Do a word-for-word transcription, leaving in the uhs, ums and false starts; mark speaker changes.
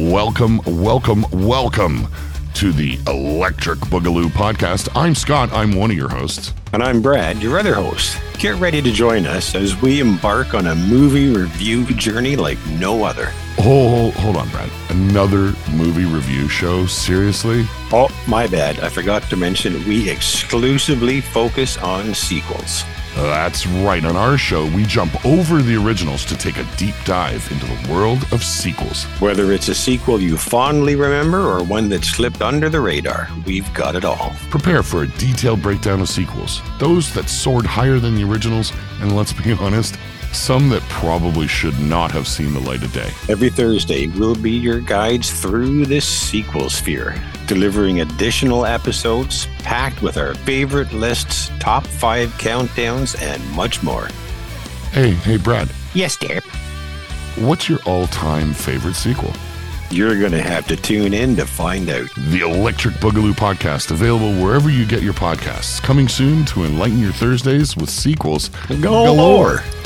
Speaker 1: Welcome, welcome, welcome to the Electric Boogaloo podcast. I'm Scott. I'm one of your hosts.
Speaker 2: And I'm Brad, your other host. Get ready to join us as we embark on a movie review journey like no other.
Speaker 1: Oh, hold on, Brad. Another movie review show? Seriously?
Speaker 2: Oh, my bad. I forgot to mention we exclusively focus on sequels.
Speaker 1: That's right. On our show, we jump over the originals to take a deep dive into the world of sequels.
Speaker 2: Whether it's a sequel you fondly remember or one that slipped under the radar, we've got it all.
Speaker 1: Prepare for a detailed breakdown of sequels, those that soared higher than the originals, and let's be honest, some that probably should not have seen the light of day.
Speaker 2: Every Thursday, we'll be your guides through this sequel sphere, delivering additional episodes packed with our favorite lists, top five countdowns, and much more.
Speaker 1: Hey, hey, Brad.
Speaker 2: Yes, dear.
Speaker 1: What's your all-time favorite sequel?
Speaker 2: You're going to have to tune in to find out.
Speaker 1: The Electric Boogaloo podcast, available wherever you get your podcasts. Coming soon to enlighten your Thursdays with sequels
Speaker 2: galore.